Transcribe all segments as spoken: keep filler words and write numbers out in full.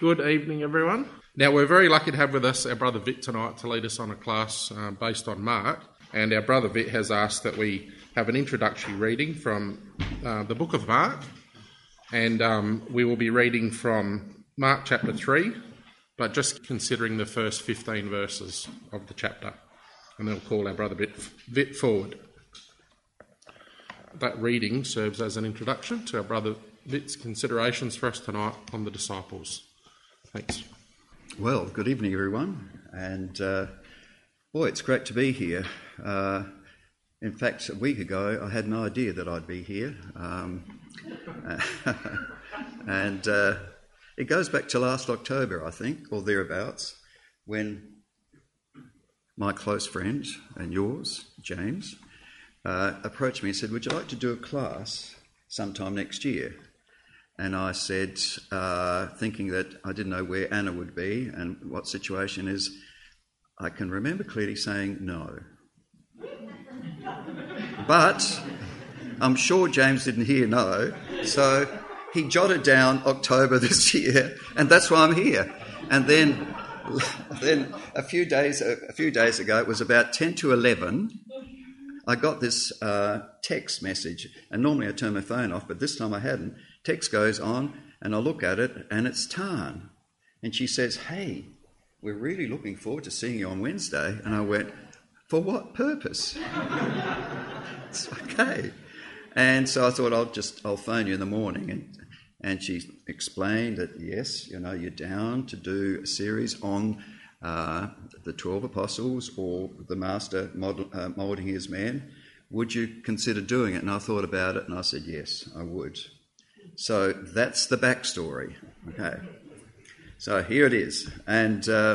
Good evening, everyone. Now, we're very lucky to have with us our brother Vit tonight to lead us on a class uh, based on Mark. And our brother Vit has asked that we have an introductory reading from uh, the book of Mark. And um, we will be reading from Mark chapter three, but just considering the first fifteen verses of the chapter. And then we'll call our brother Vit, Vit forward. That reading serves as an introduction to our brother Vit's considerations for us tonight on the disciples. Thanks. Well, good evening, everyone. And, uh, boy, it's great to be here. Uh, in fact, a week ago, I had no idea that I'd be here. Um, and uh, it goes back to last October, I think, or thereabouts, when my close friend and yours, James, uh, approached me and said, would you like to do a class sometime next year? And I said, uh, thinking that I didn't know where Anna would be and what situation is, I can remember clearly saying no. But I'm sure James didn't hear no, so he jotted down October this year, and that's why I'm here. And then, then a few days a few days ago, it was about ten to eleven. I got this uh, text message, and normally I turn my phone off, but this time I hadn't. Text goes on, and I look at it, and it's Tarn. And she says, hey, we're really looking forward to seeing you on Wednesday. And I went, for what purpose? It's okay. And so I thought, I'll just, I'll phone you in the morning. And, and she explained that, yes, you know, you're down to do a series on uh, the twelve apostles or the master model, uh, moulding his men. Would you consider doing it? And I thought about it, and I said, yes, I would. So that's the backstory. Okay. So here it is. And uh,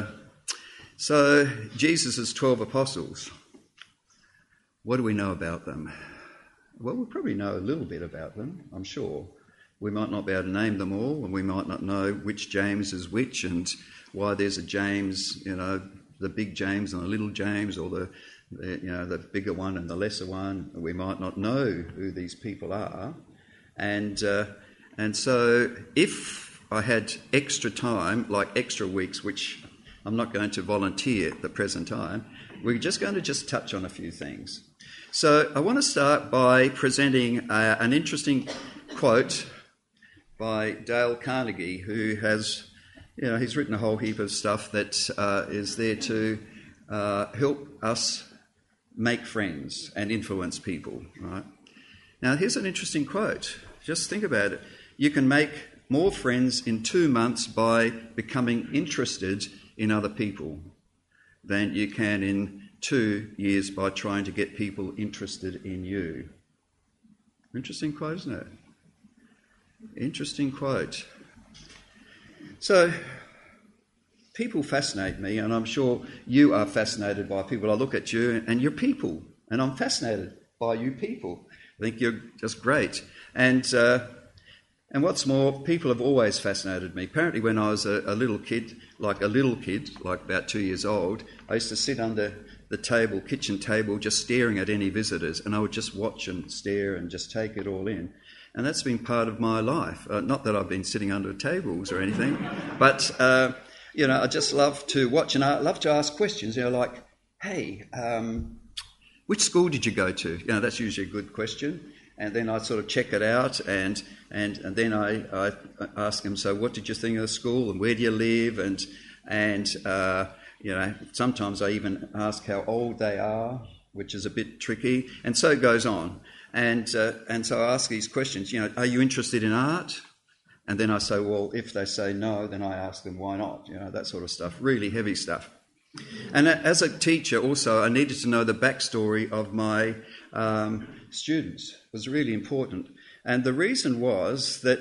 so Jesus' twelve apostles, what do we know about them? Well, we probably know a little bit about them, I'm sure. We might not be able to name them all, and we might not know which James is which and why there's a James, you know, the big James and the little James, or the, the you know, the bigger one and the lesser one. We might not know who these people are. And uh, and so if I had extra time, like extra weeks, which I'm not going to volunteer at the present time, we're just going to just touch on a few things. So I want to start by presenting uh, an interesting quote by Dale Carnegie, who has, you know, he's written a whole heap of stuff that uh, is there to uh, help us make friends and influence people, right? Now, here's an interesting quote. Just think about it. You can make more friends in two months by becoming interested in other people than you can in two years by trying to get people interested in you. Interesting quote, isn't it? Interesting quote. So, people fascinate me, and I'm sure you are fascinated by people. I look at you, and you're people, and I'm fascinated by you people. I think you're just great. And uh, and what's more, people have always fascinated me. Apparently when I was a, a little kid, like a little kid, like about two years old, I used to sit under the table, kitchen table, just staring at any visitors, and I would just watch and stare and just take it all in. And that's been part of my life. Uh, not that I've been sitting under tables or anything, but, uh, you know, I just love to watch, and I love to ask questions, you know, like, hey, um, which school did you go to? You know, that's usually a good question. And then I sort of check it out, and and, and then I, I ask them, so what did you think of the school, and where do you live? And, and uh, you know, sometimes I even ask how old they are, which is a bit tricky, and so it goes on. And uh, and so I ask these questions, you know, are you interested in art? And then I say, well, if they say no, then I ask them why not, you know, that sort of stuff, really heavy stuff. And as a teacher also, I needed to know the backstory of my um, students. It was really important. And the reason was that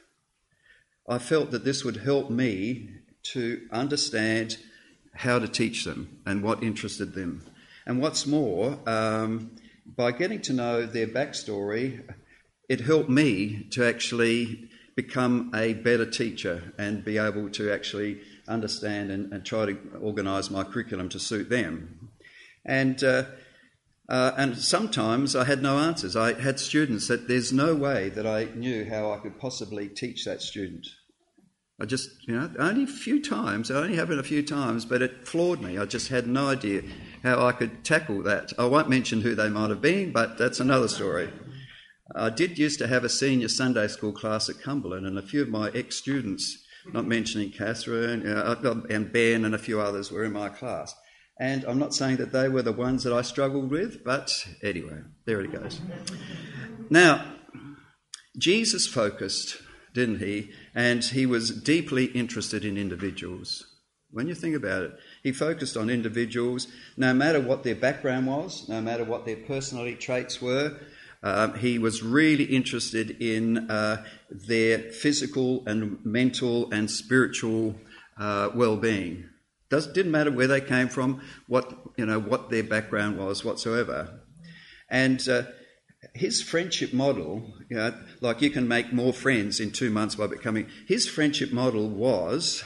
I felt that this would help me to understand how to teach them and what interested them. And what's more, um, by getting to know their backstory, it helped me to actually become a better teacher and be able to actually understand and, and try to organise my curriculum to suit them. And uh, uh, and sometimes I had no answers. I had students that there's no way that I knew how I could possibly teach that student. I just, you know, only a few times, it only happened a few times, but it floored me. I just had no idea how I could tackle that. I won't mention who they might have been, but that's another story. I did used to have a senior Sunday school class at Cumberland, and a few of my ex-students, not mentioning Catherine uh, and Ben and a few others, were in my class. And I'm not saying that they were the ones that I struggled with, but anyway, there it goes. Now, Jesus focused, didn't he? And he was deeply interested in individuals. When you think about it, he focused on individuals, no matter what their background was, no matter what their personality traits were. Um, he was really interested in uh, their physical and mental and spiritual uh, well-being. Does, didn't matter where they came from, what you know, what their background was whatsoever. And uh, his friendship model, you know, like you can make more friends in two months by becoming... His friendship model was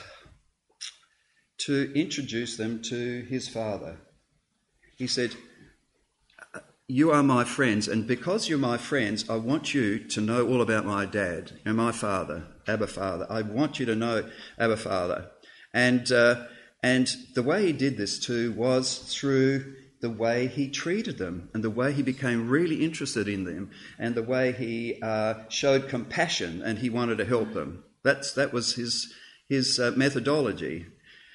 to introduce them to his Father. He said, you are my friends, and because you're my friends, I want you to know all about my dad and my Father, Abba Father. I want you to know Abba Father. And, uh, and the way he did this too was through the way he treated them and the way he became really interested in them and the way he uh, showed compassion and he wanted to help them. That's, that was his, his uh, methodology.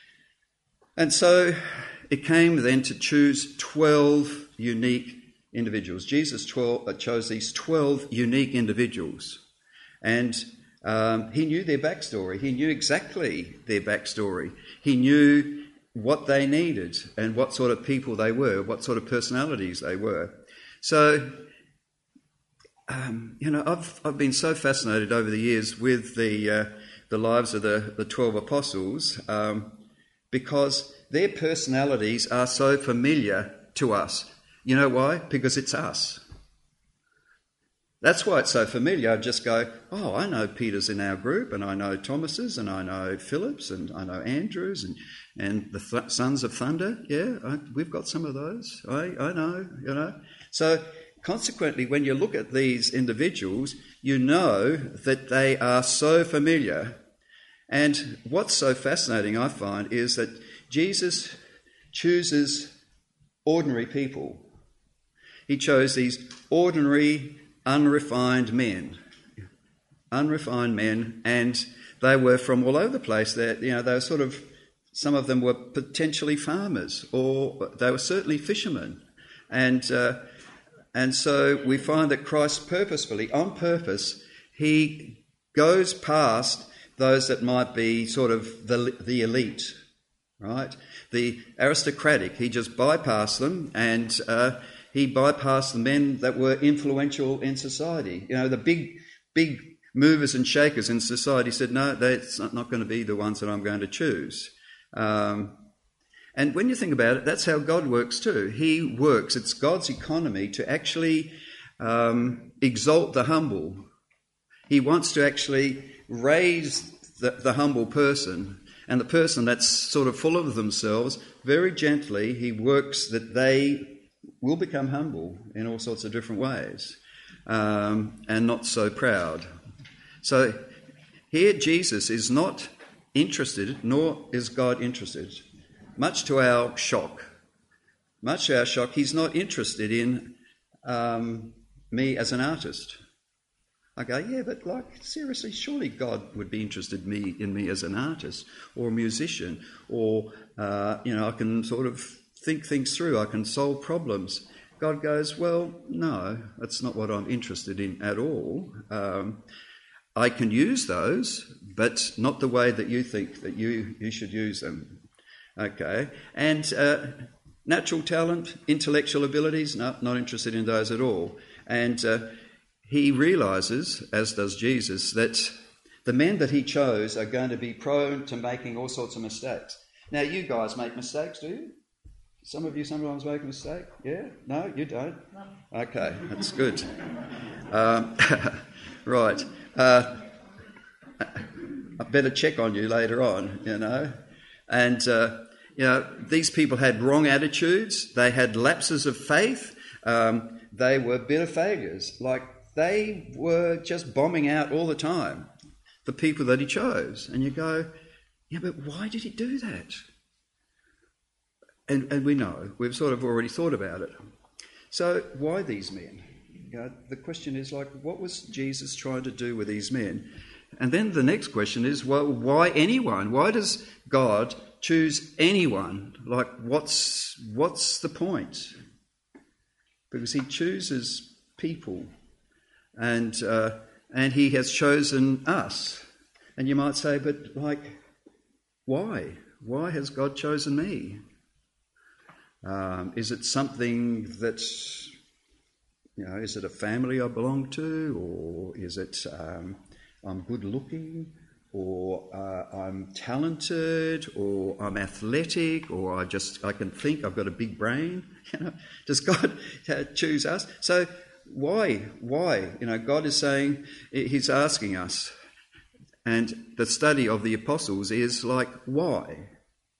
And so it came then to choose twelve unique individuals. Jesus twelve, uh, chose these twelve unique individuals. And um, he knew their backstory. He knew exactly their backstory. He knew what they needed and what sort of people they were, what sort of personalities they were. So, um, you know, I've I've been so fascinated over the years with the uh, the lives of the, the twelve apostles um, because their personalities are so familiar to us. You know why? Because it's us. That's why it's so familiar. I just go, oh, I know Peter's in our group, and I know Thomas's, and I know Philip's, and I know Andrew's, and, and the th- Sons of Thunder. Yeah, I, we've got some of those. I, I know, you know. So consequently, when you look at these individuals, you know that they are so familiar. And what's so fascinating, I find, is that Jesus chooses ordinary people. He chose these ordinary, unrefined men, unrefined men, and they were from all over the place. They, you know, they were sort of, some of them were potentially farmers, or they were certainly fishermen, and uh, and so we find that Christ purposefully, on purpose, he goes past those that might be sort of the the elite, right? The aristocratic. He just bypassed them and. Uh, He bypassed the men that were influential in society. You know, the big, big movers and shakers in society said, no, that's not going to be the ones that I'm going to choose. Um, and when you think about it, that's how God works too. He works, it's God's economy to actually um, exalt the humble. He wants to actually raise the, the humble person, and the person that's sort of full of themselves, very gently, he works that they will become humble in all sorts of different ways, um, and not so proud. So here Jesus is not interested, nor is God interested. Much to our shock, much to our shock, he's not interested in um, me as an artist. I go, yeah, but like, seriously, surely God would be interested in me, in me as an artist or a musician, or, uh, you know, I can sort of think things through, I can solve problems. God goes, well, no, that's not what I'm interested in at all. Um, I can use those, but not the way that you think that you, you should use them. Okay, and uh, natural talent, intellectual abilities, no, not interested in those at all. And uh, he realises, as does Jesus, that the men that he chose are going to be prone to making all sorts of mistakes. Now, you guys make mistakes, do you? Some of you sometimes make a mistake? Yeah? No, you don't? No. Okay, that's good. Um, right. Uh, I better check on you later on, you know. And, uh, you know, these people had wrong attitudes. They had lapses of faith. Um, they were bitter failures. Like, they were just bombing out all the time. the people that he chose. And you go, yeah, but why did he do that? And, and we know, we've sort of already thought about it. So why these men? You know, the question is like, what was Jesus trying to do with these men? And then the next question is, well, why anyone? Why does God choose anyone? Like, what's what's the point? Because he chooses people, and uh, and he has chosen us. And you might say, but like, why? Why has God chosen me? Um, is it something that's, you know, is it a family I belong to, or is it um, I'm good looking, or uh, I'm talented, or I'm athletic, or I just I can think, I've got a big brain? You know, does God choose us? So why? Why? You know, God is saying, he's asking us, and the study of the apostles is like, why?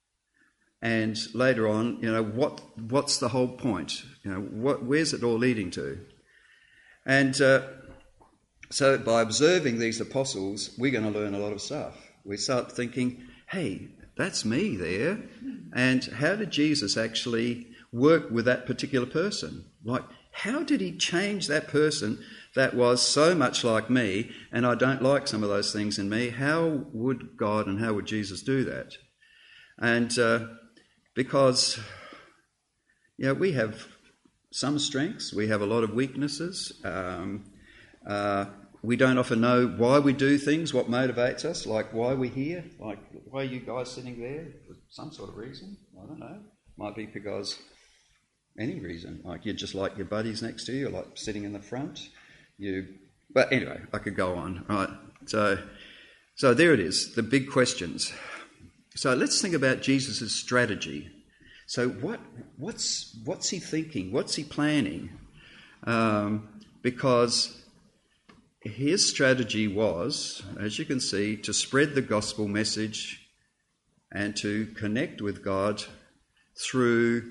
And later on, you know, what what's the whole point? You know, what where's it all leading to? And uh, so by observing these apostles, we're going to learn a lot of stuff. We start thinking, hey, that's me there. And how did Jesus actually work with that particular person? Like, how did he change that person that was so much like me, and I don't like some of those things in me? How would God and how would Jesus do that? And uh, because, you know, we have some strengths, we have a lot of weaknesses. Um, uh, we don't often know why we do things, what motivates us, like why we're here, like why are you guys sitting there? For some sort of reason, I don't know. Might be because any reason, like you just like your buddies next to you, like sitting in the front. You, but anyway, I could go on, right? So, so there it is, the big questions. So let's think about Jesus' strategy. So what, what's what's he thinking? What's he planning? Um, because his strategy was, as you can see, to spread the gospel message and to connect with God through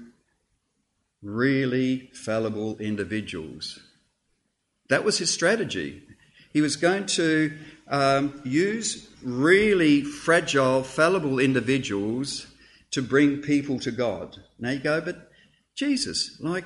really fallible individuals. That was his strategy. He was going to um, use really fragile, fallible individuals to bring people to God. Now you go, but Jesus, like,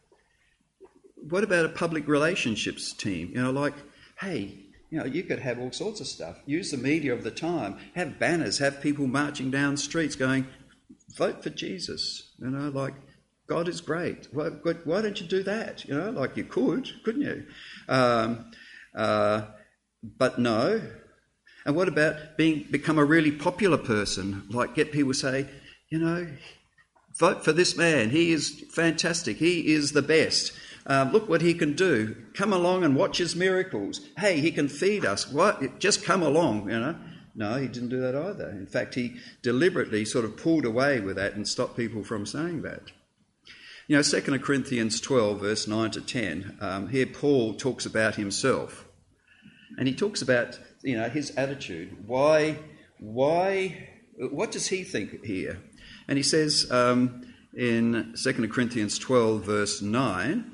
what about a public relationships team? You know, like, hey, you know, you could have all sorts of stuff. Use the media of the time. Have banners. Have people marching down streets going, vote for Jesus. You know, like, God is great. Why, why don't you do that? You know, like you could, couldn't you? Um, uh, but no. And what about being become a really popular person? Like get people say, you know, vote for this man. He is fantastic. He is the best. Um, look what he can do. Come along and watch his miracles. Hey, he can feed us. What? Just come along, you know. No, he didn't do that either. In fact, he deliberately sort of pulled away with that and stopped people from saying that. You know, Second Corinthians twelve, verse nine to ten, um, here Paul talks about himself. And he talks about, you know, his attitude. Why, why, what does he think here? And he says um, in Second Corinthians twelve, verse nine,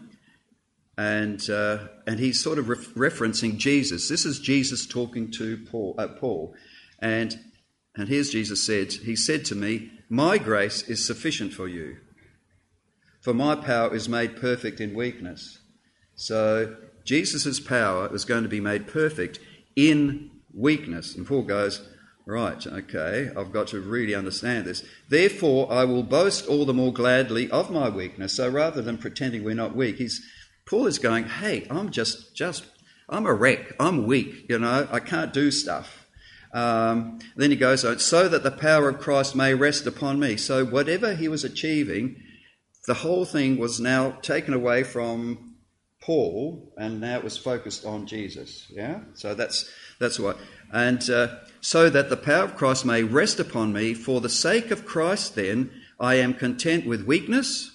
and uh, and he's sort of re- referencing Jesus. This is Jesus talking to Paul. Uh, Paul. And, and here's Jesus said, he said to me, my grace is sufficient for you, for my power is made perfect in weakness. So Jesus' power is going to be made perfect in weakness. And Paul goes, right, okay, I've got to really understand this. Therefore, I will boast all the more gladly of my weakness. So rather than pretending we're not weak, he's Paul is going, hey, I'm just, just, I'm a wreck. I'm weak, you know, I can't do stuff. Um, then he goes on, so that the power of Christ may rest upon me. So whatever he was achieving, the whole thing was now taken away from Paul, and now it was focused on Jesus. Yeah, so that's that's what. And uh, so that the power of Christ may rest upon me. For the sake of Christ, then I am content with weakness,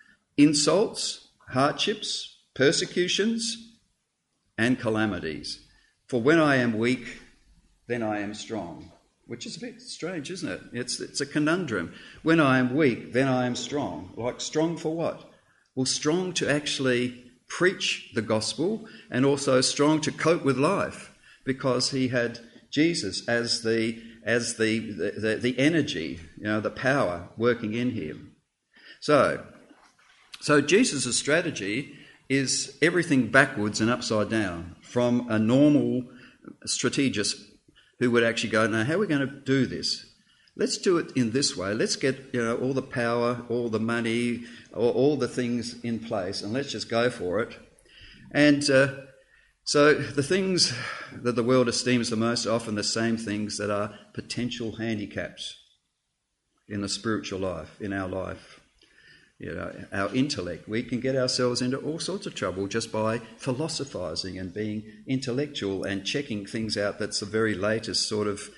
insults, hardships, persecutions, and calamities. For when I am weak, then I am strong. Which is a bit strange, isn't it? It's it's a conundrum. When I am weak, then I am strong. Like strong for what? Well, strong to actually preach the gospel and also strong to cope with life because he had Jesus as the as the the, the, the energy, you know, the power working in him. So, so Jesus' strategy is everything backwards and upside down from a normal strategist who would actually go, now, how are we going to do this? Let's do it in this way. Let's get, you know, all the power, all the money, all, all the things in place, and let's just go for it. And uh, so the things that the world esteems the most are often the same things that are potential handicaps in the spiritual life, in our life. You know, our intellect. We can get ourselves into all sorts of trouble just by philosophising and being intellectual and checking things out. That's the very latest sort of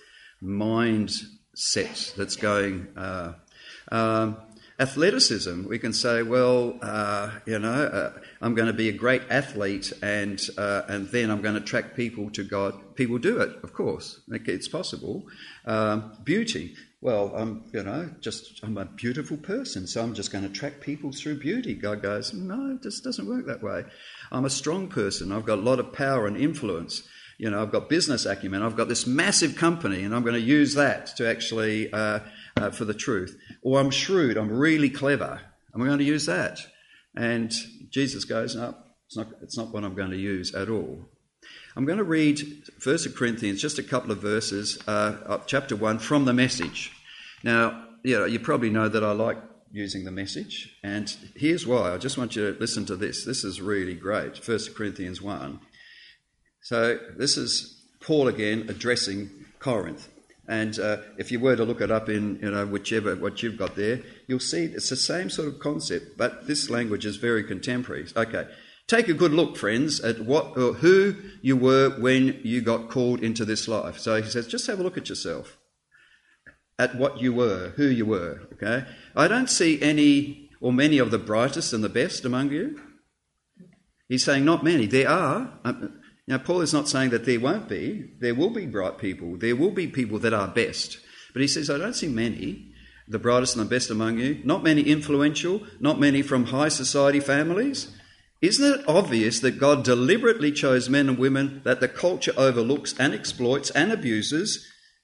mindset that's going. Uh, um, athleticism, we can say, well, uh, you know, uh, I'm going to be a great athlete, and uh, and then I'm going to attract people to God. People do it, of course. It's possible. Um, beauty. Well, I'm, you know, just I'm a beautiful person, so I'm just going to attract people through beauty. God goes, no, it just doesn't work that way. I'm a strong person. I've got a lot of power and influence. You know, I've got business acumen. I've got this massive company, and I'm going to use that to actually uh, uh, for the truth. Or I'm shrewd. I'm really clever. I'm going to use that. And Jesus goes, no, it's not. It's not what I'm going to use at all. I'm going to read First Corinthians, just a couple of verses, uh, of chapter one, from the Message. Now, you know, you probably know that I like using the Message, and here's why. I just want you to listen to this. This is really great, First Corinthians one. So this is Paul again addressing Corinth. And uh, if you were to look it up in, you know, whichever, what you've got there, you'll see it's the same sort of concept, but this language is very contemporary. Okay. Take a good look, friends, at what or who you were when you got called into this life. So he says, just have a look at yourself, at what you were, who you were, okay? I don't see any or many of the brightest and the best among you. He's saying not many. There are. Um, now, Paul is not saying that there won't be. There will be bright people. There will be people that are best. But he says, I don't see many, the brightest and the best among you. Not many influential, not many from high society families. Isn't it obvious that God deliberately chose men and women that the culture overlooks and exploits and abuses?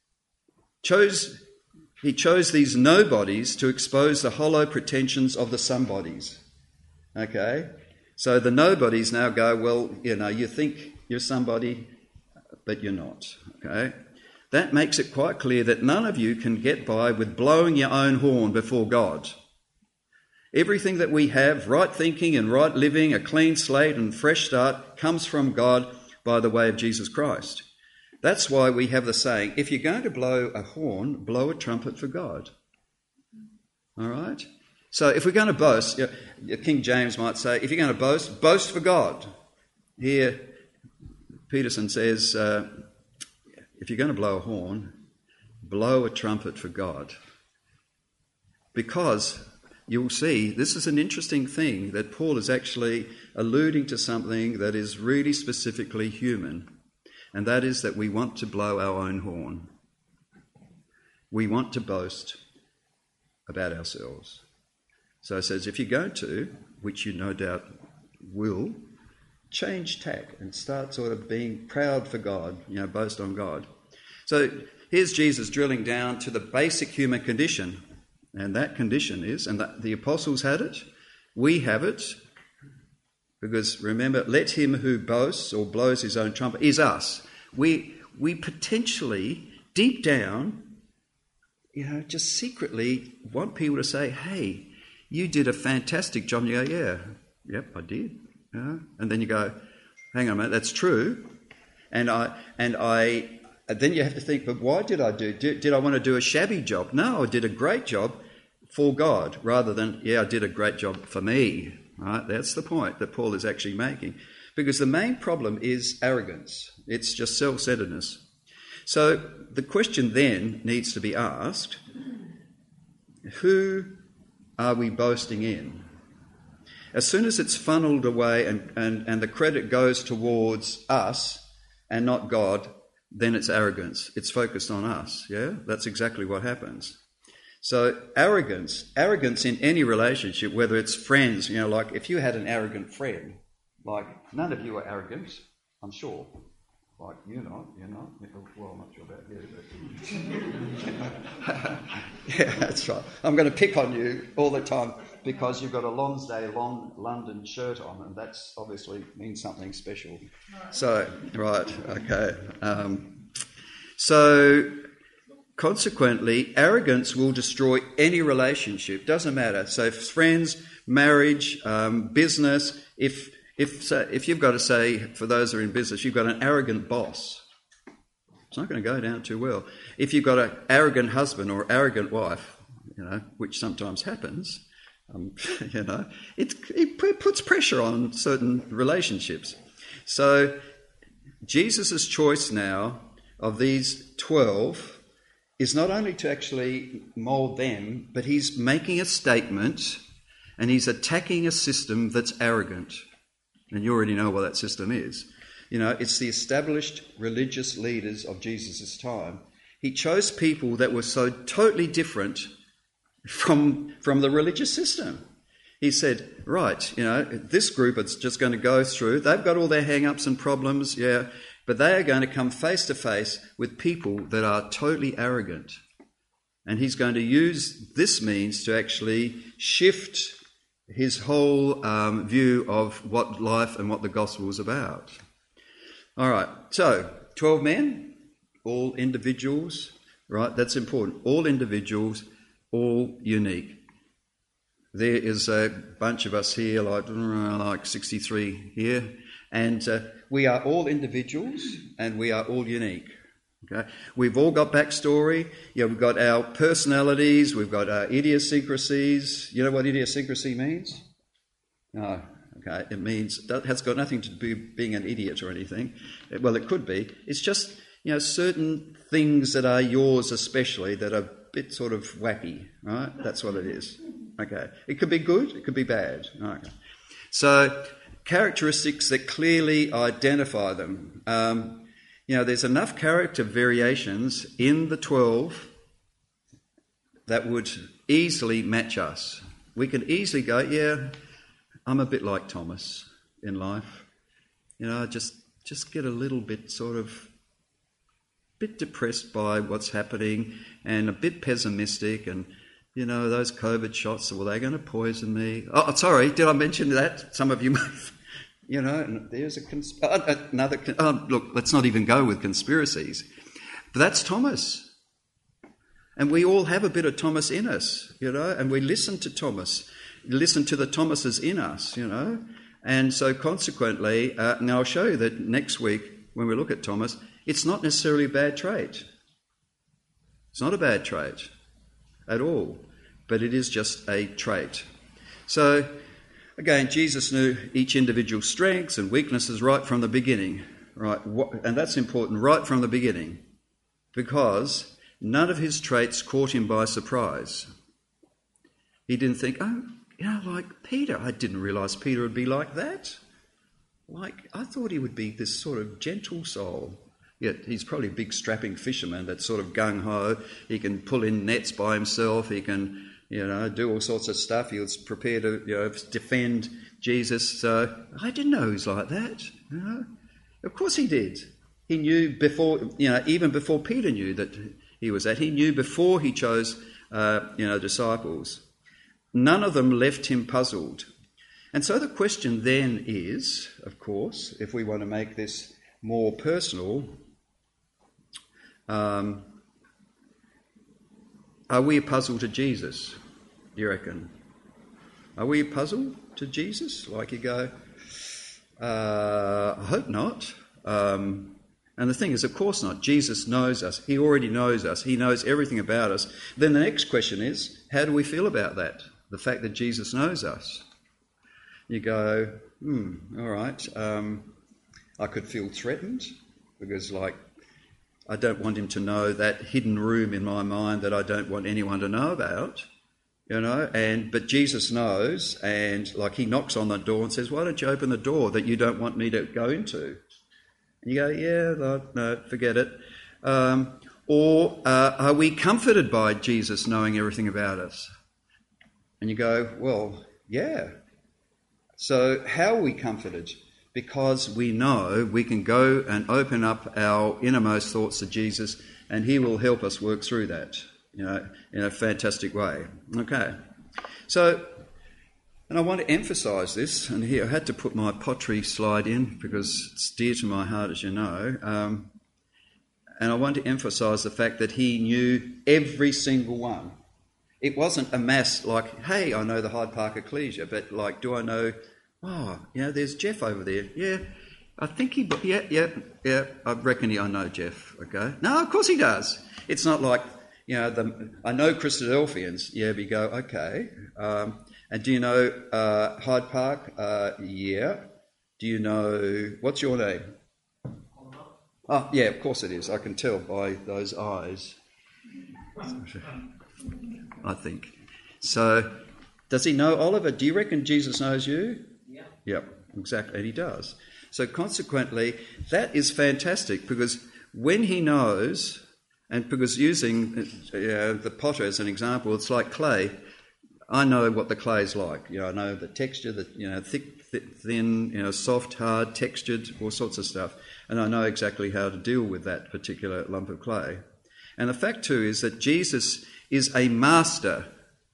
Chose, he chose these nobodies to expose the hollow pretensions of the somebodies. Okay? So the nobodies now go, well, you know, you think you're somebody, but you're not. Okay? That makes it quite clear that none of you can get by with blowing your own horn before God. Everything that we have, right thinking and right living, a clean slate and fresh start, comes from God by the way of Jesus Christ. That's why we have the saying, if you're going to blow a horn, blow a trumpet for God. All right? So if we're going to boast, King James might say, if you're going to boast, boast for God. Here, Peterson says, uh, if you're going to blow a horn, blow a trumpet for God. Because you'll see, this is an interesting thing, that Paul is actually alluding to something that is really specifically human, and that is that we want to blow our own horn. We want to boast about ourselves. So it says, if you're going to, which you no doubt will, change tack and start sort of being proud for God, you know, boast on God. So here's Jesus drilling down to the basic human condition. And that condition is, and the, the apostles had it, we have it, because remember, let him who boasts or blows his own trumpet is us. We we potentially, deep down, you know, just secretly want people to say, hey, you did a fantastic job. And you go, yeah, yep, I did. Yeah. And then you go, hang on a minute, that's true. And I and I and then you have to think, but why did I do? Did, did I want to do a shabby job? No, I did a great job for God, rather than, yeah, I did a great job for me. Right? That's the point that Paul is actually making. Because the main problem is arrogance. It's just self-centeredness. So the question then needs to be asked, who are we boasting in? As soon as it's funneled away and, and, and the credit goes towards us and not God, then it's arrogance. It's focused on us, yeah? That's exactly what happens. So arrogance, arrogance in any relationship, whether it's friends, you know, like if you had an arrogant friend, like none of you are arrogant, I'm sure. Like you're not, you're not. Well, I'm not sure about you, but yeah, that's right. I'm going to pick on you all the time because you've got a Lonsdale long London shirt on, and that's obviously means something special. So, right, okay. Um, so, consequently, arrogance will destroy any relationship. Doesn't matter. So, friends, marriage, um, business. If If so, if you've got to say, for those who are in business, you've got an arrogant boss, it's not going to go down too well. If you've got an arrogant husband or arrogant wife, you know, which sometimes happens, um, you know, it, it puts pressure on certain relationships. So Jesus' choice now of these twelve is not only to actually mould them, but he's making a statement and he's attacking a system that's arrogant. And you already know what that system is. You know, it's the established religious leaders of Jesus' time. He chose people that were so totally different from, from the religious system. He said, right, you know, this group is just going to go through. They've got all their hang-ups and problems, yeah, but they are going to come face to face with people that are totally arrogant. And he's going to use this means to actually shift his whole um, view of what life and what the gospel is about. All right, so twelve men, all individuals, right? That's important. All individuals, all unique. There is a bunch of us here, like like sixty-three here, and uh, we are all individuals and we are all unique. Okay, we've all got backstory. Yeah, we've got our personalities. We've got our idiosyncrasies. You know what idiosyncrasy means? No. Okay, it means that has got nothing to do with being an idiot or anything. Well, it could be. It's just, you know, certain things that are yours, especially that are a bit sort of wacky. Right? That's what it is. Okay, it could be good. It could be bad. Okay, so characteristics that clearly identify them. Um, You know, there's enough character variations in the twelve that would easily match us. We can easily go, yeah, I'm a bit like Thomas in life. You know, just just get a little bit sort of bit depressed by what's happening and a bit pessimistic and, you know, those COVID shots, were they going to poison me? Oh, sorry, did I mention that? Some of you may have... You know, and there's a cons- another... Oh, look, let's not even go with conspiracies. But that's Thomas. And we all have a bit of Thomas in us, you know, and we listen to Thomas, listen to the Thomases in us, you know. And so consequently, uh, now I'll show you that next week when we look at Thomas, it's not necessarily a bad trait. It's not a bad trait at all, but it is just a trait. So... Again, Jesus knew each individual's strengths and weaknesses right from the beginning, right? And that's important right from the beginning because none of his traits caught him by surprise. He didn't think, oh, you know, like Peter, I didn't realise Peter would be like that. Like, I thought he would be this sort of gentle soul. Yet he's probably a big strapping fisherman that's sort of gung-ho. He can pull in nets by himself. He can... You know, do all sorts of stuff. He was prepared to, you know, defend Jesus. So I didn't know he was like that. You know, of course he did. He knew before, you know, even before Peter knew that he was that. He knew before he chose, uh, you know, disciples. None of them left him puzzled. And so the question then is, of course, if we want to make this more personal, um, are we a puzzle to Jesus, do you reckon? Are we a puzzle to Jesus? Like you go, uh, I hope not. Um, and the thing is, of course not. Jesus knows us. He already knows us. He knows everything about us. Then the next question is, how do we feel about that? The fact that Jesus knows us. You go, hmm, all right. Um, I could feel threatened because, like, I don't want him to know that hidden room in my mind that I don't want anyone to know about, you know. And but Jesus knows, and like he knocks on the door and says, "Why don't you open the door that you don't want me to go into?" And you go, "Yeah, no, no forget it." Um, or uh, are we comforted by Jesus knowing everything about us? And you go, "Well, yeah." So how are we comforted? because we know we can go and open up our innermost thoughts to Jesus, and he will help us work through that, you know, in a fantastic way. Okay. So, and I want to emphasise this, and here I had to put my pottery slide in because it's dear to my heart, as you know. Um, and I want to emphasise the fact that he knew every single one. It wasn't a mass like, hey, I know the Hyde Park Ecclesia, but like, do I know, oh, you know, there's Jeff over there. Yeah, I think he, yeah, yeah, yeah, I reckon he, I know Jeff, okay? No, of course he does. It's not like, you know, the, I know Christadelphians. Yeah, we go, okay. Um, and do you know uh, Hyde Park? Uh, yeah. Do you know, what's your name? Oh, yeah, of course it is. I can tell by those eyes. I think. So, does he know Oliver? Do you reckon Jesus knows you? Yeah. Yep, exactly, and he does. So consequently, that is fantastic, because when he knows, and because using uh, the potter as an example, it's like clay. I know what the clay is like. You know, I know the texture, the you know, thick, thick, thin, you know, soft, hard, textured, all sorts of stuff, and I know exactly how to deal with that particular lump of clay. And the fact too is that Jesus is a master,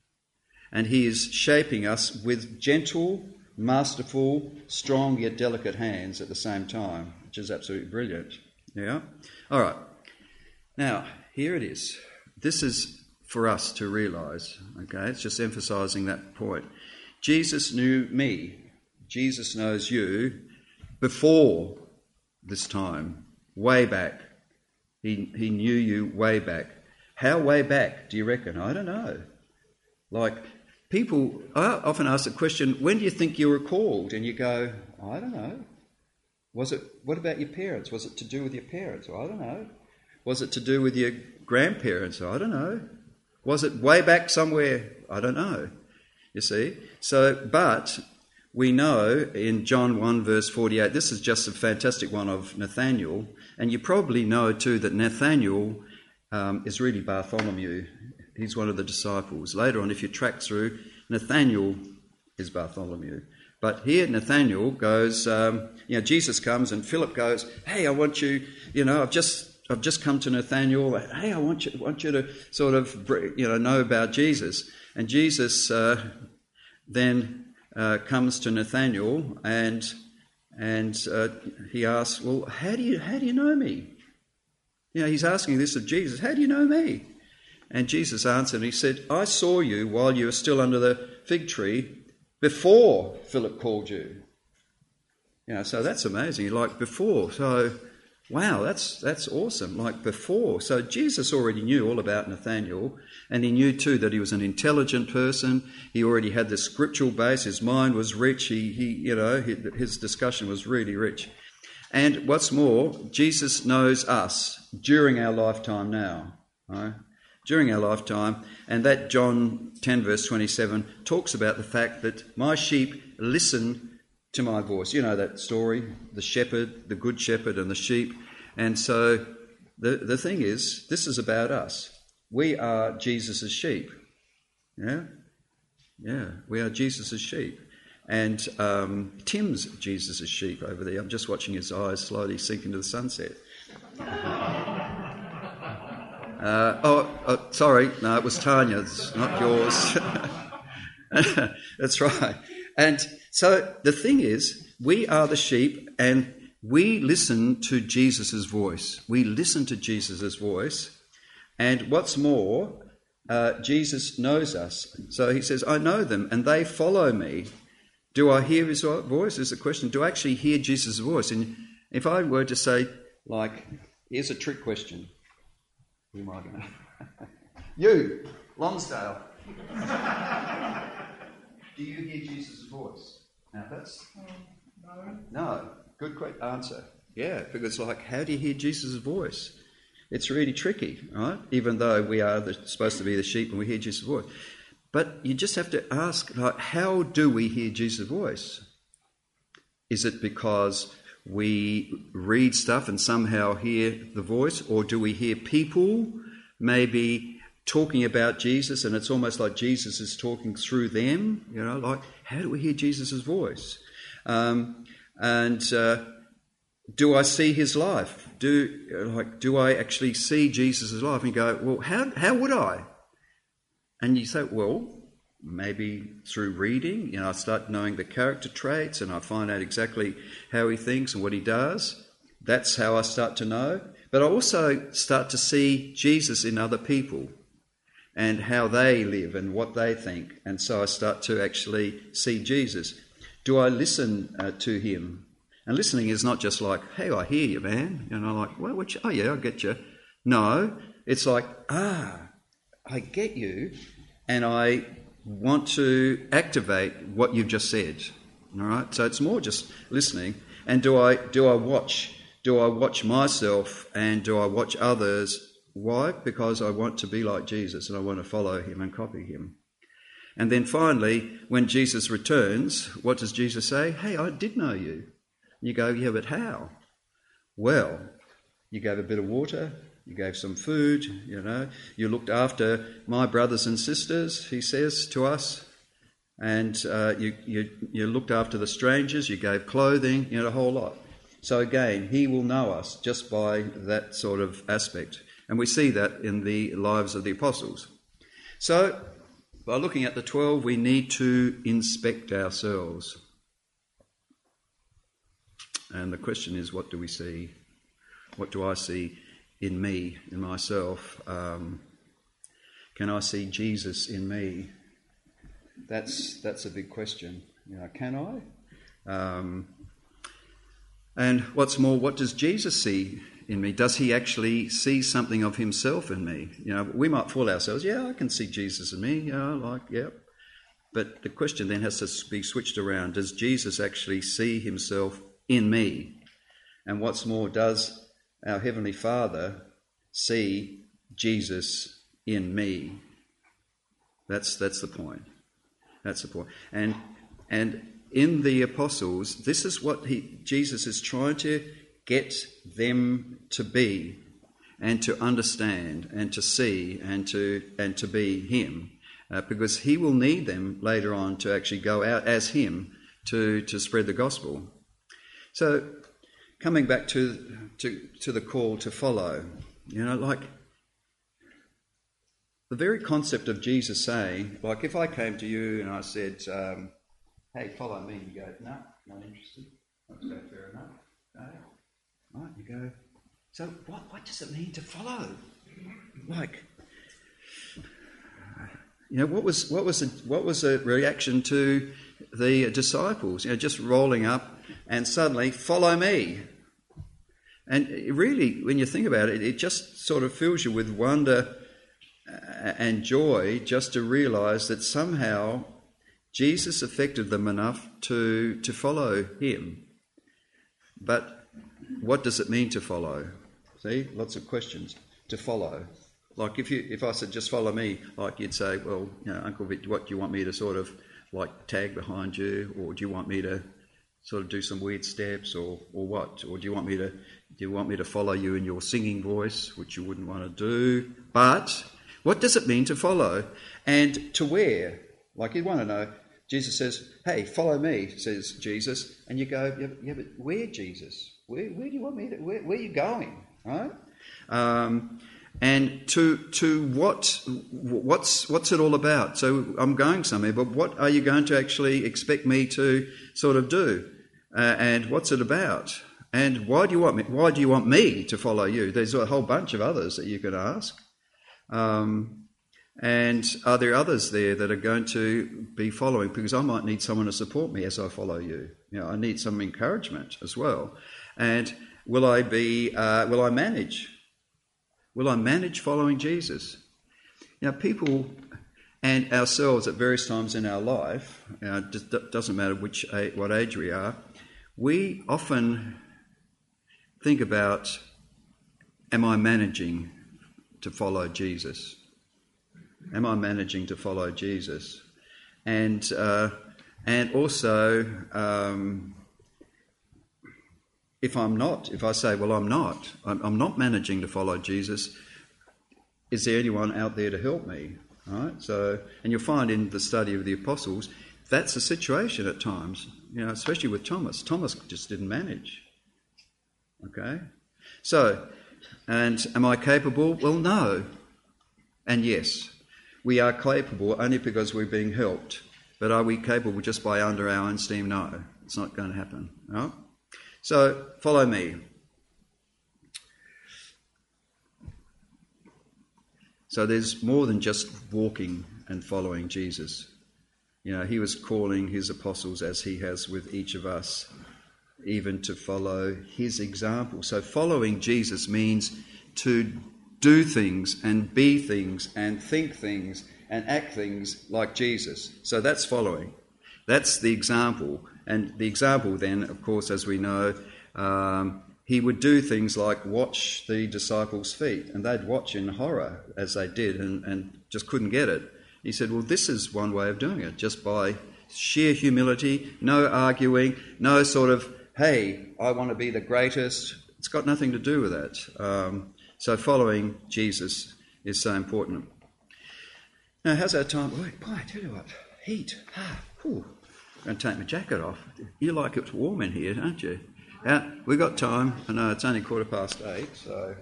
and he is shaping us with gentle, masterful, strong yet delicate hands at the same time, which is absolutely brilliant. Yeah? All right. Now, here it is. This is for us to realise, okay? It's just emphasising that point. Jesus knew me. Jesus knows you before this time, way back. He, he knew you way back. How way back, do you reckon? I don't know. Like, people, I often ask the question, when do you think you were called? And you go, I don't know. Was it, what about your parents? Was it to do with your parents? I don't know. Was it to do with your grandparents? I don't know. Was it way back somewhere? I don't know. You see? So, but we know in John one verse forty-eight, this is just a fantastic one of Nathaniel, and you probably know too that Nathaniel um, is really Bartholomew. He's one of the disciples. Later on, if you track through, Nathaniel is Bartholomew. But here Nathaniel goes, um, you know, Jesus comes and Philip goes, hey, I want you, you know, I've just I've just come to Nathaniel. Hey, I want you, want you to sort of, you know, know about Jesus. And Jesus uh, then uh, comes to Nathaniel and and uh, he asks, well, how do you how do you know me? You know, he's asking this of Jesus. How do you know me? And Jesus answered, and he said, I saw you while you were still under the fig tree before Philip called you. You know, so that's amazing. Like before. So, wow, that's that's awesome. Like before. So Jesus already knew all about Nathaniel, and he knew too that he was an intelligent person. He already had the scriptural base. His mind was rich. He, he you know, his discussion was really rich. And what's more, Jesus knows us during our lifetime now. Right? During our lifetime, and that John ten verse twenty-seven talks about the fact that my sheep listen to my voice. You know that story, the shepherd, the good shepherd and the sheep. And so the, the thing is, this is about us. We are Jesus' sheep. Yeah? Yeah, we are Jesus' sheep. And um, Tim's Jesus' sheep over there. I'm just watching his eyes slowly sink into the sunset. Uh, oh, oh, sorry, no, it was Tanya's, not yours. That's right. And so the thing is, we are the sheep and we listen to Jesus' voice. We listen to Jesus' voice. And what's more, uh, Jesus knows us. So he says, I know them and they follow me. Do I hear his voice? Is the question. Do I actually hear Jesus' voice? And if I were to say, like, here's a trick question. Who am I going to? You, Lonsdale. Do you hear Jesus' voice? Now that's no. No. Good quick answer. Yeah, because like, how do you hear Jesus' voice? It's really tricky, right? Even though we are the, supposed to be the sheep and we hear Jesus' voice, but you just have to ask, like, how do we hear Jesus' voice? Is it because we read stuff and somehow hear the voice, or do we hear people maybe talking about Jesus and it's almost like Jesus is talking through them? You know, like, how do we hear Jesus' voice? Um, And uh, do I see his life? Do like do I actually see Jesus' life and go, well, how how would I? And you say, well, maybe through reading. You know, I start knowing the character traits and I find out exactly how he thinks and what he does. That's how I start to know. But I also start to see Jesus in other people and how they live and what they think. And so I start to actually see Jesus. Do I listen uh, to him? And listening is not just like, hey, I hear you, man. You know, like, well, what you, oh, yeah, I get you. No, it's like, ah, I get you, and I want to activate what you've just said. All right? So it's more just listening. And do I do I watch? Do I watch myself and do I watch others? Why? Because I want to be like Jesus and I want to follow him and copy him. And then finally, when Jesus returns, what does Jesus say? Hey, I did know you. You go, yeah, but how? Well, you gave a bit of water, you gave some food, you know, you looked after my brothers and sisters, he says to us, and uh, you, you, you looked after the strangers, you gave clothing, you know, a whole lot. So again, he will know us just by that sort of aspect. And we see that in the lives of the apostles. So by looking at the twelve, we need to inspect ourselves. And the question is, what do we see? What do I see in me, in myself? Um, can I see Jesus in me? That's that's a big question. You know, can I? Um, and what's more, what does Jesus see in me? Does he actually see something of himself in me? You know, we might fool ourselves. Yeah, I can see Jesus in me. You know, like, yeah. But the question then has to be switched around. Does Jesus actually see himself in me? And what's more, does our Heavenly Father see Jesus in me? That's that's the point. That's the point. And and in the apostles, this is what he Jesus is trying to get them to be and to understand and to see and to and to be him. Uh, because he will need them later on to actually go out as him to, to spread the gospel. So, coming back to, to to the call to follow, you know, like the very concept of Jesus saying, like if I came to you and I said, um, hey, follow me, you go, no, not interested. I'd go, fair enough. No. Right, you go, so what, what does it mean to follow? Like, you know, what was what was a, what was a reaction to the disciples? You know, just rolling up and suddenly, follow me. And really, when you think about it, it just sort of fills you with wonder and joy just to realise that somehow Jesus affected them enough to to follow him. But what does it mean to follow? See, lots of questions. To follow. Like if you, if I said just follow me, like you'd say, well, you know, Uncle Vic, what do you want me to sort of like tag behind you, or do you want me to sort of do some weird steps, or or what? Or do you want me to do you want me to follow you in your singing voice, which you wouldn't want to do? But what does it mean to follow, and to where? Like you want to know. Jesus says, "Hey, follow me," says Jesus, and you go, "Yeah, yeah but where, Jesus? Where, where do you want me to? Where, where are you going?" Right? Um, and to to what what's what's it all about? So I'm going somewhere, but what are you going to actually expect me to sort of do? Uh, and what's it about? And why do you want me? Why do you want me to follow you? There's a whole bunch of others that you could ask. Um, and are there others there that are going to be following? Because I might need someone to support me as I follow you. You know, I need some encouragement as well. And will I be? Uh, will I manage? Will I manage following Jesus? Now, people and ourselves at various times in our life, you know, it doesn't matter which what age we are, we often think about, am I managing to follow Jesus? Am I managing to follow Jesus? And uh, and also, um, if I'm not, if I say, well, I'm not, I'm, I'm not managing to follow Jesus, is there anyone out there to help me? All right. So, and you'll find in the study of the apostles, that's the situation at times, you know, especially with Thomas. Thomas just didn't manage. Okay? So, and am I capable? Well, no. And yes, we are capable only because we're being helped. But are we capable just by under our own steam? No, it's not going to happen. Right? So, follow me. So there's more than just walking and following Jesus. You know, he was calling his apostles, as he has with each of us, even to follow his example. So following Jesus means to do things and be things and think things and act things like Jesus. So that's following. That's the example. And the example then, of course, as we know, um, he would do things like watch the disciples' feet, and they'd watch in horror as they did and, and just couldn't get it. He said, well, this is one way of doing it, just by sheer humility, no arguing, no sort of, hey, I want to be the greatest. It's got nothing to do with that. Um, so following Jesus is so important. Now, how's our time? Boy, I tell you what, heat. Ah, whew. I'm going to take my jacket off. You like it warm in here, don't you? Yeah, we got time. I know it's only quarter past eight, so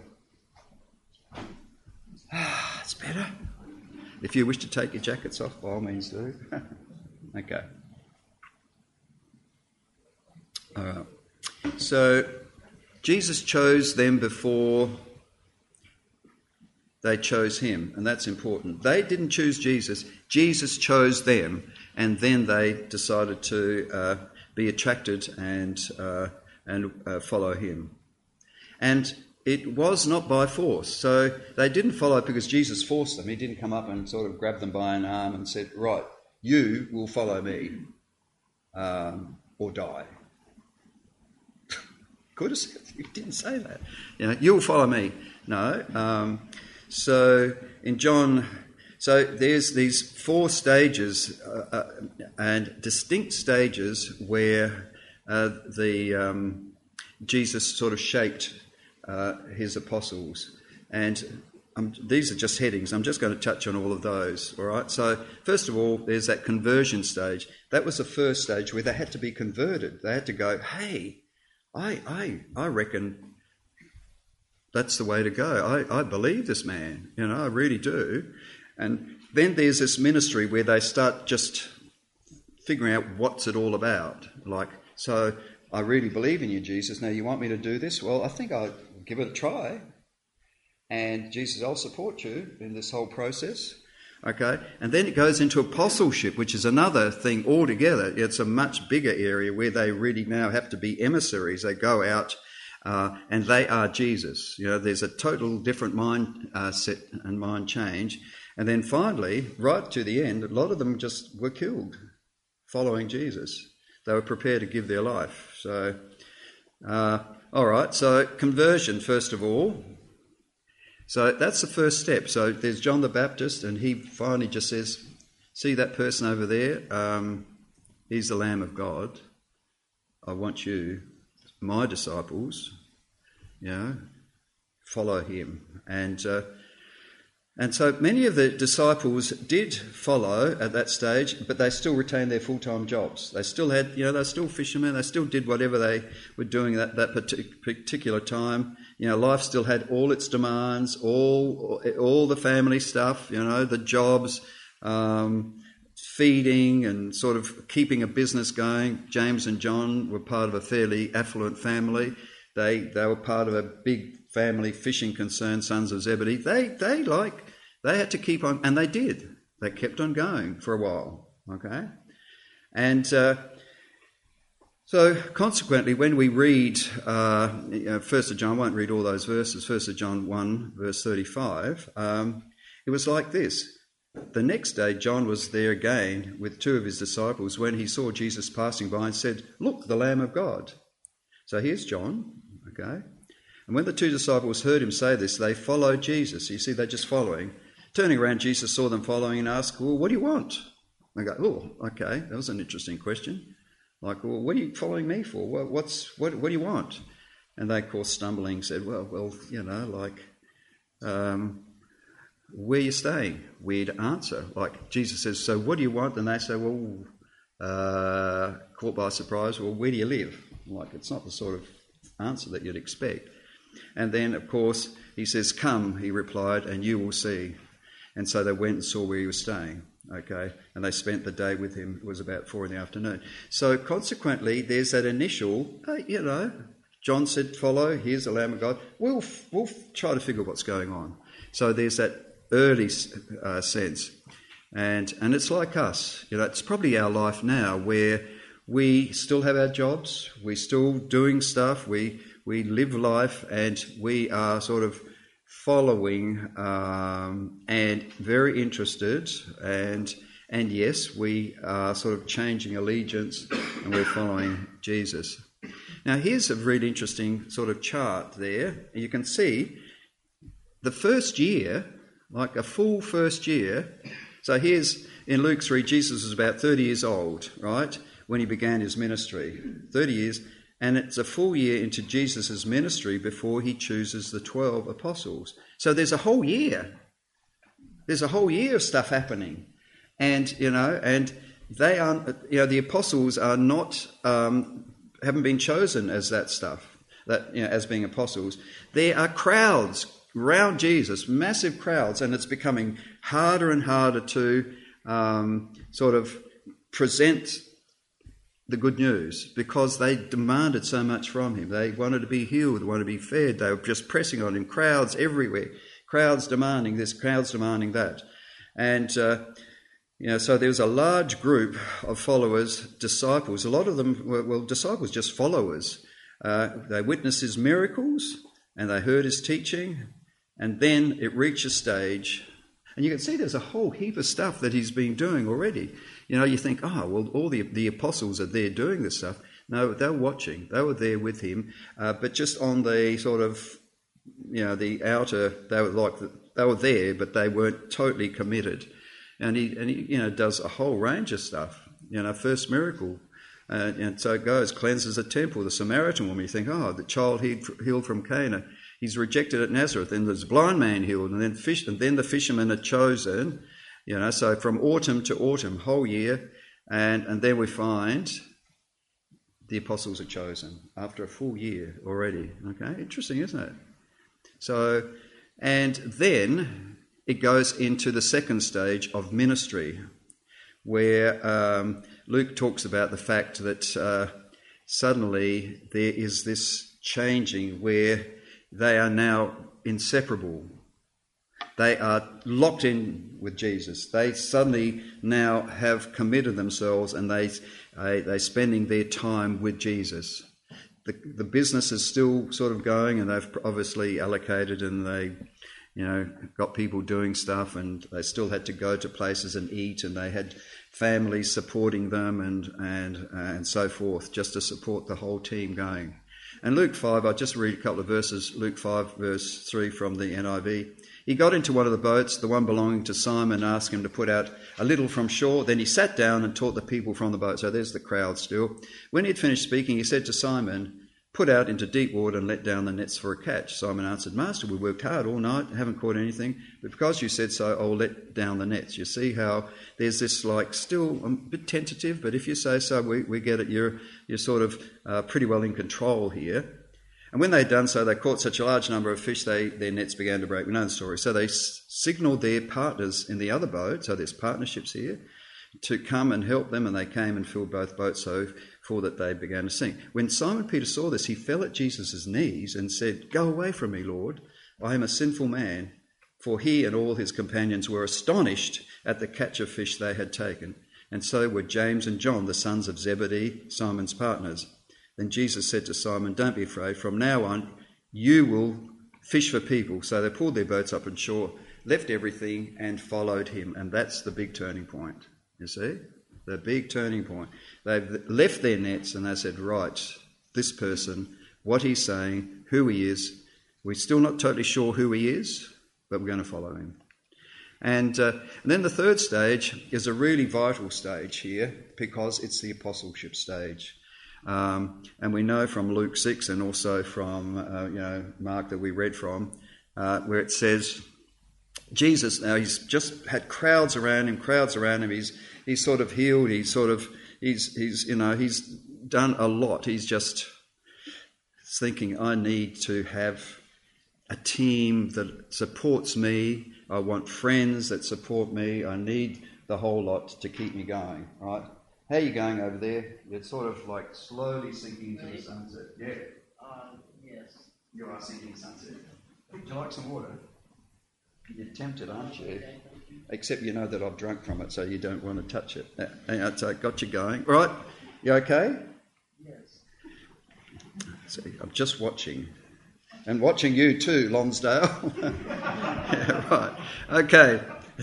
ah, it's better. If you wish to take your jackets off, by all means do. Okay. All right. So Jesus chose them before they chose him, and that's important. They didn't choose Jesus. Jesus chose them, and then they decided to uh, be attracted and uh, and uh, follow him. And it was not by force. So they didn't follow because Jesus forced them. He didn't come up and sort of grab them by an arm and said, right, you will follow me um, or die. Could have said, he didn't say that. You know, you'll follow me. No. Um, so in John, so there's these four stages uh, uh, and distinct stages where uh, the um, Jesus sort of shaped uh, his apostles. And um, these are just headings. I'm just going to touch on all of those. All right. So first of all, there's that conversion stage. That was the first stage where they had to be converted. They had to go, hey, I I I reckon that's the way to go. I, I believe this man, you know, I really do. And then there's this ministry where they start just figuring out what's it all about. Like, so I really believe in you, Jesus. Now you want me to do this? Well, I think I'll give it a try. And Jesus, I'll support you in this whole process. Okay, and then it goes into apostleship, which is another thing altogether. It's a much bigger area where they really now have to be emissaries. They go out uh, and they are Jesus. You know, there's a total different mind uh, set and mind change. And then finally, right to the end, a lot of them just were killed following Jesus. They were prepared to give their life. So, uh, all right, so conversion, first of all. So that's the first step. So there's John the Baptist, and he finally just says, see that person over there? Um, he's the Lamb of God. I want you, my disciples, you know, follow him. And uh, and so many of the disciples did follow at that stage, but they still retained their full-time jobs. They still had, you know, they're still fishermen. They still did whatever they were doing at that particular time. You know, life still had all its demands, all all the family stuff, you know, the jobs, um, feeding and sort of keeping a business going. James and John were part of a fairly affluent family. They they were part of a big family fishing concern, Sons of Zebedee. They they like they had to keep on, and they did. They kept on going for a while. Okay, and. Uh, So consequently, when we read uh, First of John, I won't read all those verses, First of John one, verse thirty-five, um, it was like this. The next day, John was there again with two of his disciples when he saw Jesus passing by and said, look, the Lamb of God. So here's John, okay? And when the two disciples heard him say this, they followed Jesus. You see, they're just following. Turning around, Jesus saw them following and asked, well, what do you want? They go, oh, okay, that was an interesting question. Like, well, what are you following me for? What, what's what? What do you want? And they, of course, stumbling, said, well, well, you know, like, um, where are you staying? Weird answer. Like, Jesus says, so what do you want? And they say, well, uh, caught by surprise. Well, where do you live? Like, it's not the sort of answer that you'd expect. And then, of course, he says, come, he replied, and you will see. And so they went and saw where he was staying, okay? And they spent the day with him. It was about four in the afternoon. So consequently, there's that initial, hey, you know, John said, follow, here's the Lamb of God. We'll, we'll try to figure what's going on. So there's that early uh, sense. And and it's like us. You know, it's probably our life now where we still have our jobs, we're still doing stuff, we we live life, and we are sort of following um, and very interested, and and yes, we are sort of changing allegiance, and we're following Jesus. Now, here's a really interesting sort of chart there. You can see the first year, like a full first year. So here's, in Luke three, Jesus was about thirty years old, right, when he began his ministry. thirty years, and it's a full year into Jesus' ministry before he chooses the twelve apostles. So there's a whole year. There's a whole year of stuff happening. And, you know, and they are, you know, the apostles are not, um, haven't been chosen as that stuff, that, you know, as being apostles. There are crowds around Jesus, massive crowds, and it's becoming harder and harder to um, sort of present the good news because they demanded so much from him. They wanted to be healed, they wanted to be fed. They were just pressing on him, crowds everywhere, crowds demanding this, crowds demanding that. And, uh, you know, so there was a large group of followers, disciples. A lot of them were, well, disciples, just followers. Uh, they witnessed his miracles and they heard his teaching. And then it reached a stage, and you can see there's a whole heap of stuff that he's been doing already. You know, you think, oh, well, all the the apostles are there doing this stuff. No, they were watching. They were there with him, uh, but just on the sort of, you know, the outer, they were like, they were there, but they weren't totally committed. And he, and he, you know, does a whole range of stuff. You know, first miracle. Uh, and so it goes, cleanses a temple. The Samaritan woman, you think, oh, the child healed from Cana. He's rejected at Nazareth, and there's a blind man healed, and then fish, and then the fishermen are chosen, you know, so from autumn to autumn, whole year, and, and then we find the apostles are chosen after a full year already. Okay, interesting, isn't it? So, and then it goes into the second stage of ministry, where um, Luke talks about the fact that uh, suddenly there is this changing where they are now inseparable. They are locked in with Jesus. They suddenly now have committed themselves, and they, they, they're spending their time with Jesus. The, the business is still sort of going, and they've obviously allocated, and they, you know, got people doing stuff, and they still had to go to places and eat, and they had families supporting them, and and and so forth, just to support the whole team going. And Luke five, I'll just read a couple of verses. Luke five, verse three from the N I V. He got into one of the boats, the one belonging to Simon, and asked him to put out a little from shore. Then he sat down and taught the people from the boat. So there's the crowd still. When he had finished speaking, he said to Simon, put out into deep water and let down the nets for a catch. Simon answered, Master, we worked hard all night, haven't caught anything, but because you said so, I'll let down the nets. You see how there's this, like, still a bit tentative, but if you say so, we, we get it. You're, you're sort of uh, pretty well in control here. And when they'd done so, they caught such a large number of fish, they, their nets began to break. We know the story. So they s- signalled their partners in the other boat, so there's partnerships here, to come and help them, and they came and filled both boats so for that they began to sink. When Simon Peter saw this, he fell at Jesus' knees and said, Go away from me, Lord, I am a sinful man. For he and all his companions were astonished at the catch of fish they had taken, and so were James and John, the sons of Zebedee, Simon's partners. Then Jesus said to Simon, Don't be afraid, from now on you will fish for people. So they pulled their boats up on shore, left everything and followed him. And that's the big turning point, you see? The big turning point. They've left their nets and they said, right, this person, what he's saying, who he is, we're still not totally sure who he is, but we're going to follow him. And, uh, and then the third stage is a really vital stage here because it's the apostleship stage. Um, and we know from Luke six and also from uh, you know Mark that we read from, uh, where it says, Jesus, now he's just had crowds around him, crowds around him, he's he's sort of healed, he's sort of he's, he's, you know, he's done a lot. He's just thinking, I need to have a team that supports me. I want friends that support me. I need the whole lot to keep me going, right? How are you going over there? You're sort of like slowly sinking into the sunset. Yeah. Uh, yes. You are sinking sunset. Would you like some water? You're tempted, aren't you? Except you know that I've drunk from it, so you don't want to touch it. Yeah, so got you going. Right? You okay? Yes. So I'm just watching. And watching you too, Lonsdale. Yeah, right. Okay.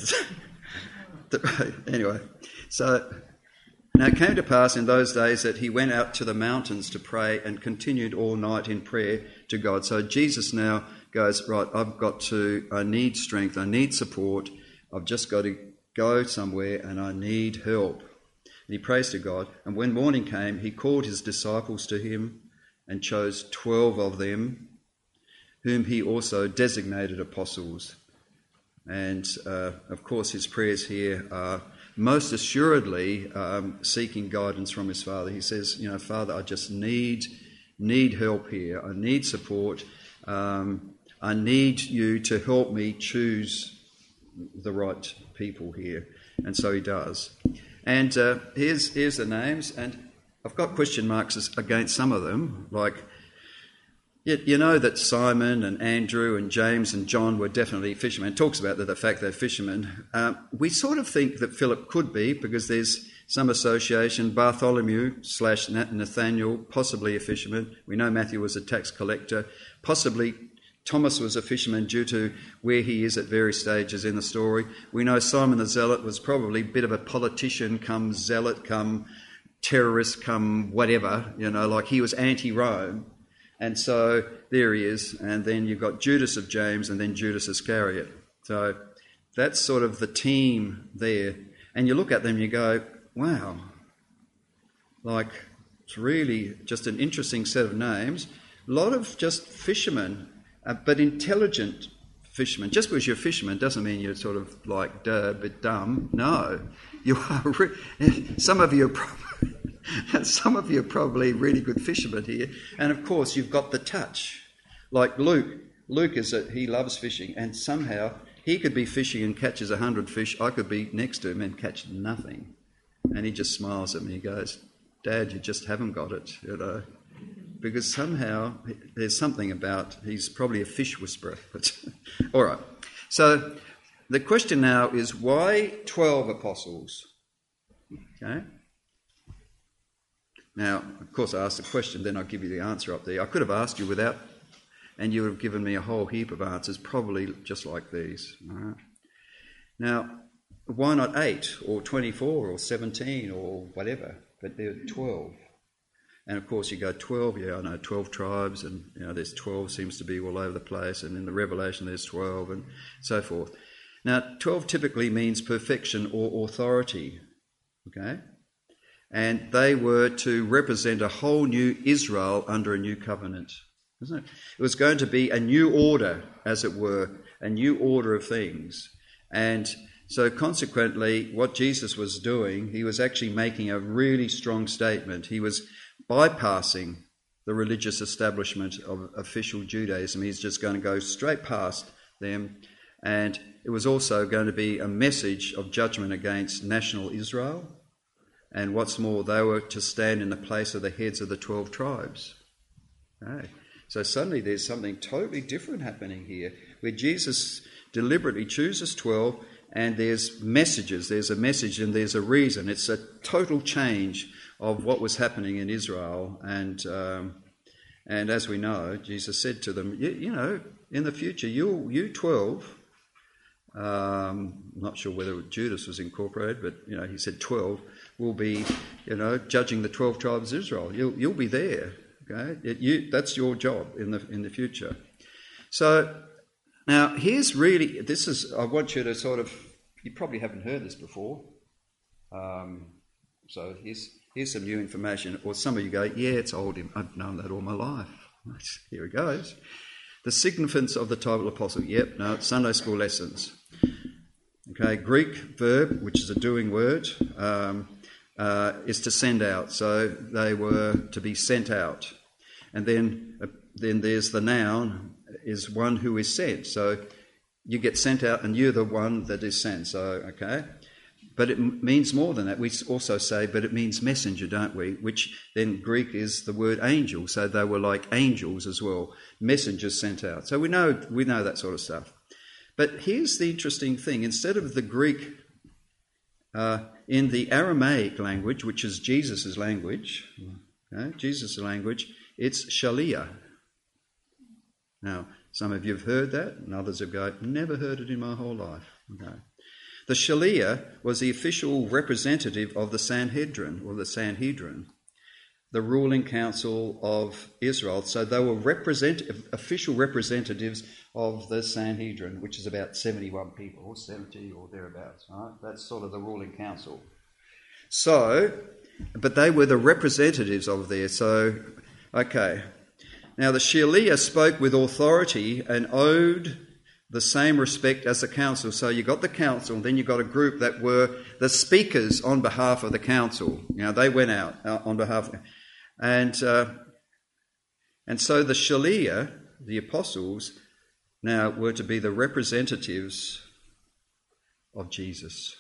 Anyway, so now it came to pass in those days that he went out to the mountains to pray and continued all night in prayer to God. So Jesus now goes, right, I've got to, I need strength, I need support, I've just got to go somewhere and I need help. And he prays to God. And when morning came, he called his disciples to him and chose twelve of them, whom he also designated apostles. And, uh, of course, his prayers here are most assuredly um, seeking guidance from his Father. He says, you know, Father, I just need need help here. I need support. Um, I need you to help me choose the right people here. And so he does. And uh, here's, here's the names. And I've got question marks against some of them, like, you know that Simon and Andrew and James and John were definitely fishermen. It talks about the, the fact they're fishermen. Um, we sort of think that Philip could be, because there's some association. Bartholomew slash Nathaniel, possibly a fisherman. We know Matthew was a tax collector. Possibly Thomas was a fisherman due to where he is at various stages in the story. We know Simon the Zealot was probably a bit of a politician, come zealot, come terrorist, come whatever. You know, like he was anti-Rome. And so there he is, and then you've got Judas of James and then Judas Iscariot. So that's sort of the team there. And you look at them and you go, wow, like it's really just an interesting set of names. A lot of just fishermen, uh, but intelligent fishermen. Just because you're a fisherman doesn't mean you're sort of like duh, but dumb. No, you are. Re- some of you are probably... Some of you are probably really good fishermen here. And of course, you've got the touch. Like Luke. Luke is a, he loves fishing. And somehow he could be fishing and catches a hundred fish. I could be next to him and catch nothing. And he just smiles at me. He goes, Dad, you just haven't got it, you know. Because somehow there's something about, he's probably a fish whisperer. But all right. So the question now is, why twelve apostles? Okay. Now, of course, I asked the question, then I'll give you the answer up there. I could have asked you without, and you would have given me a whole heap of answers, probably just like these. All right? Now, why not eight or twenty-four or seventeen or whatever? But there are twelve. And of course, you go twelve, yeah, I know, twelve tribes, and you know, there's twelve seems to be all over the place, and in the Revelation there's twelve, and so forth. Now, twelve typically means perfection or authority, okay? And they were to represent a whole new Israel under a new covenant, isn't it? It was going to be a new order, as it were, a new order of things. And so consequently, what Jesus was doing, he was actually making a really strong statement. He was bypassing the religious establishment of official Judaism. He's just going to go straight past them. And it was also going to be a message of judgment against national Israel. And what's more, they were to stand in the place of the heads of the twelve tribes. Okay. So suddenly there's something totally different happening here, where Jesus deliberately chooses twelve, and there's messages. There's a message and there's a reason. It's a total change of what was happening in Israel. And um, and as we know, Jesus said to them, you, you know, in the future, you you twelve, um, I'm not sure whether Judas was incorporated, but, you know, he said twelve, will be, you know, judging the twelve tribes of Israel. You'll you'll be there, okay? It, you, that's your job in the in the future. So now here's really, this is, I want you to sort of, you probably haven't heard this before. Um, so here's here's some new information. Or some of you go, yeah, it's old. I've known that all my life. Here it goes. The significance of the title apostle. Yep, no, it's Sunday school lessons. Okay, Greek verb, which is a doing word. Um, uh, is to send out. So they were to be sent out. And then, uh, then there's the noun, is one who is sent. So you get sent out and you're the one that is sent. So, okay. But it m- means more than that. We also say, but it means messenger, don't we? Which then Greek is the word angel. So they were like angels as well, messengers sent out. So we know we know that sort of stuff. But here's the interesting thing. Instead of the Greek, uh, in the Aramaic language, which is Jesus' language, okay, Jesus' language, it's Shaliah. Now, some of you have heard that, and others have gone, never heard it in my whole life. Okay. The Shaliah was the official representative of the Sanhedrin, or the Sanhedrin, the ruling council of Israel. So they were represent, official representatives of the Sanhedrin, which is about seventy-one people, or seventy or thereabouts. Right? That's sort of the ruling council. So, but they were the representatives of there. So, okay. Now the Shaliah spoke with authority and owed the same respect as the council. So you got the council, and then you got a group that were the speakers on behalf of the council. You know, they went out uh, on behalf of, and uh, and so the Shaliah, the apostles, now were to be the representatives of Jesus.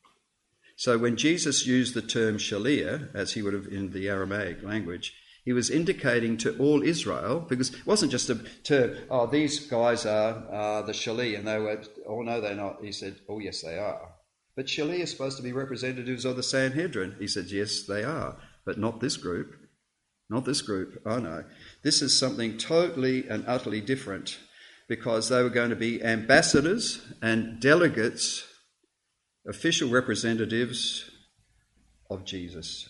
So when Jesus used the term Shaliah, as he would have in the Aramaic language, he was indicating to all Israel, because it wasn't just a term, oh, these guys are uh, the Shaliah, and they were, oh, no, they're not. He said, oh, yes, they are. But Shaliah is supposed to be representatives of the Sanhedrin. He said, yes, they are, but not this group. Not this group. Oh, no. This is something totally and utterly different, because they were going to be ambassadors and delegates, official representatives of Jesus.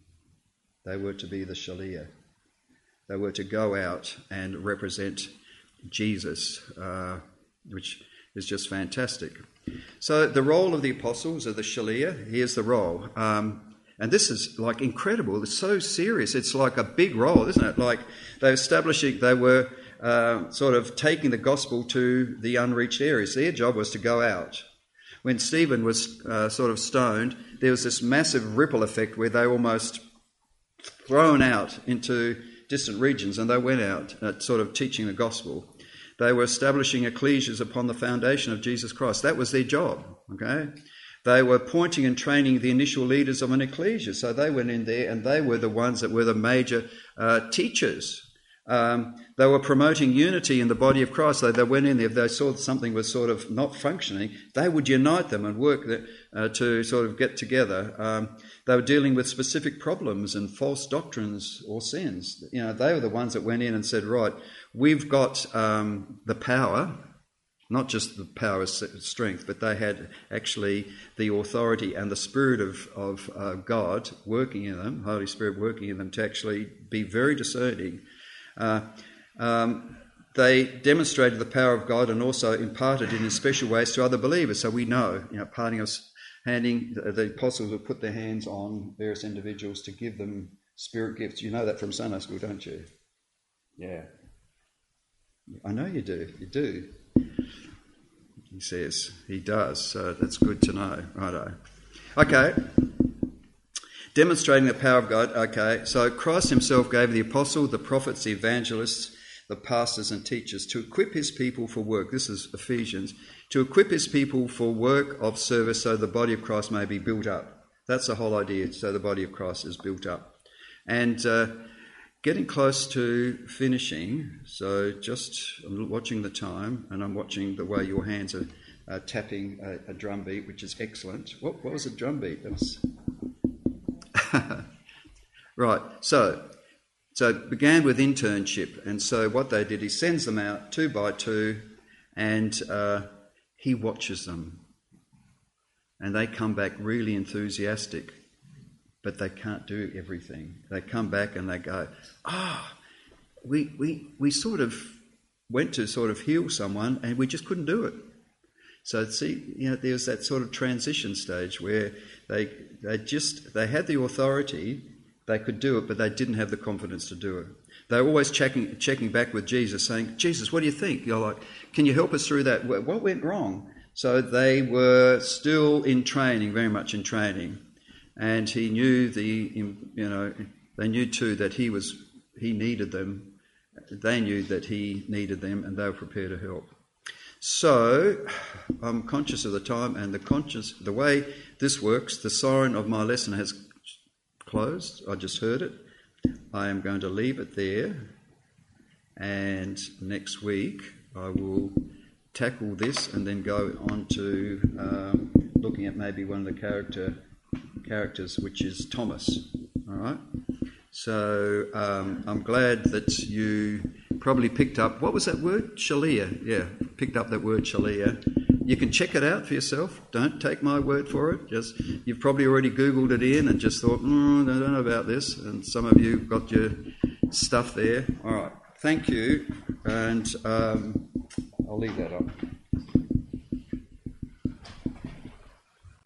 They were to be the Shaliah. They were to go out and represent Jesus, uh, which is just fantastic. So the role of the apostles, of the Shaliah, here's the role. Um, and this is like incredible. It's so serious. It's like a big role, isn't it? Like they're establishing, they were uh, sort of taking the gospel to the unreached areas. Their job was to go out. When Stephen was uh, sort of stoned, there was this massive ripple effect where they almost thrown out into distant regions, and they went out at sort of teaching the gospel. They were establishing ecclesias upon the foundation of Jesus Christ. That was their job, okay? They were appointing and training the initial leaders of an ecclesia. So they went in there, and they were the ones that were the major uh, teachers. Um, they were promoting unity in the body of Christ. They, they went in there, if they saw that something was sort of not functioning, they would unite them and work the, uh, to sort of get together. Um, they were dealing with specific problems and false doctrines or sins. You know, they were the ones that went in and said, right, we've got um, the power, not just the power of strength, but they had actually the authority and the Spirit of, of uh, God working in them, Holy Spirit working in them, to actually be very discerning. Uh, um, they demonstrated the power of God and also imparted it in special ways to other believers. So we know, you know, parting us, handing the, the apostles would put their hands on various individuals to give them spirit gifts. You know that from Sunday school, don't you? Yeah. I know you do. You do. He says he does. So that's good to know. Righto. Okay. Demonstrating the power of God. Okay, so Christ himself gave the apostles, the prophets, the evangelists, the pastors and teachers to equip his people for work. This is Ephesians. To equip his people for work of service so the body of Christ may be built up. That's the whole idea, so the body of Christ is built up. And uh, getting close to finishing, so just I'm watching the time and I'm watching the way your hands are uh, tapping a, a drum beat, which is excellent. What, what was a drum beat? That was... Right, so so it began with internship, and so what they did, he sends them out two by two, and uh, he watches them, and they come back really enthusiastic, but they can't do everything. They come back and they go, ah, oh, we we we sort of went to sort of heal someone, and we just couldn't do it. So see, you know, there's that sort of transition stage where they they just they had the authority, they could do it, but they didn't have the confidence to do it. They're always checking checking back with Jesus, saying, "Jesus, what do you think?" You're like, "Can you help us through that? What went wrong?" So they were still in training, very much in training, and he knew the, you know, they knew too that he was, he needed them. They knew that he needed them, and they were prepared to help. So I'm conscious of the time, and the conscious, the way this works, the siren of my lesson has closed. I just heard it. I am going to leave it there, and next week I will tackle this and then go on to um, looking at maybe one of the character characters, which is Thomas. All right. So um, I'm glad that you probably picked up, what was that word? Shalia. Yeah, picked up that word Shalia. You can check it out for yourself. Don't take my word for it. Just you've probably already Googled it in and just thought, mm, I don't know about this. And some of you got your stuff there. All right. Thank you. And um, I'll leave that up.